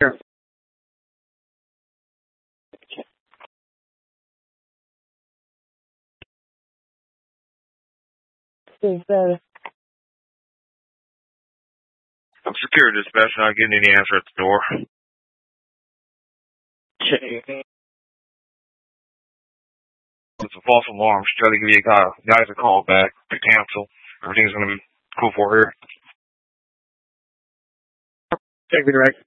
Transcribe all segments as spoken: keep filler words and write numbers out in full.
Sure. Uh, I'm secure dispatch, not getting any answer at the door. check. It's a false alarm. Just try to give you guys, guys a call back to cancel. Everything's going to be cool for here. Take me direct.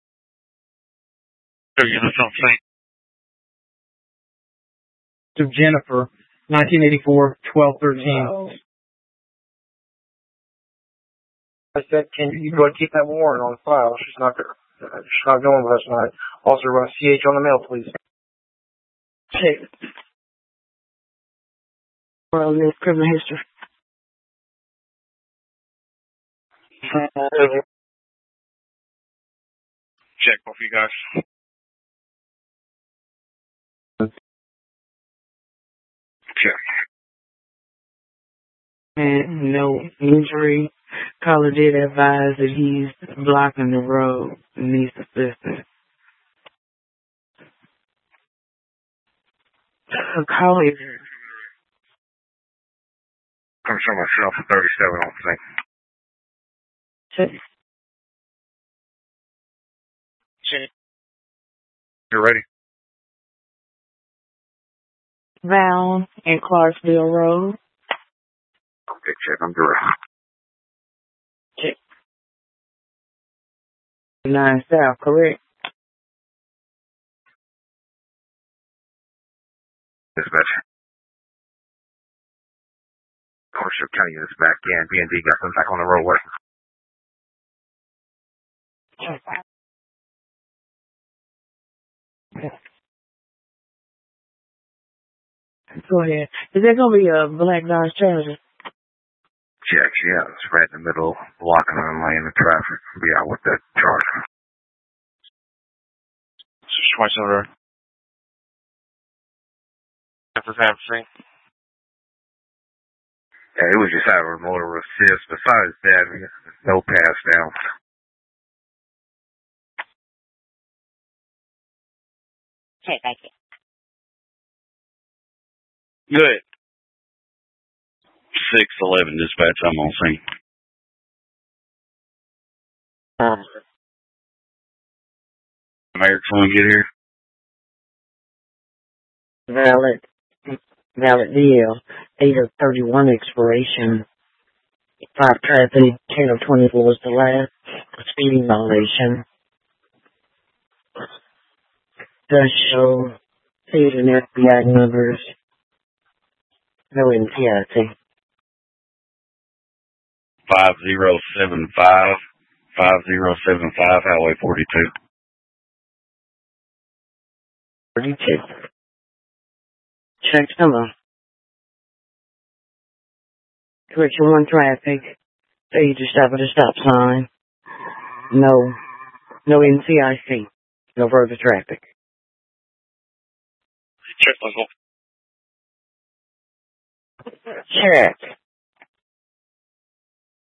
So you just don't think. To Jennifer, nineteen eighty-four, twelve thirteen. I said, can you go ahead and keep that warrant on file? She's not there. She's not going with us tonight. Also, run C H on the mail, please. Check. Well, this criminal history. Check both of you guys. Check. And no injury. Caller did advise that he's blocking the road and needs assistance. A caller. I'm show myself at thirty-seven on the thing. Check. Check. You're ready. Val and Clarksville Road. Okay, check. I'm direct. Check. Nine South, correct? Dispatch. Commercial County units back in. B and D got them back on the roadway. Check. Go ahead. Is that going to be a black Dodge Charger? Check, yeah. It's right in the middle, blocking the lane of traffic. Be out with that charger. Just twice over. That's the same thing. Yeah, it was just out of motor assist. Besides that, no pass down. Check, I can. Good. six eleven dispatch, I'm on scene. Um, Mayor, someone get here? Valid. Valid deal. eight of thirty-one expiration. Five traffic. ten of twenty-four is the last. Speeding violation. Does show paid and F B I numbers. No N T I C. five zero seven five, five zero seven five, Highway forty-two. forty-two. Check number. Correction one traffic. Failure to stop at a stop sign. No. No N C I C. No further traffic. check, Michael. Check.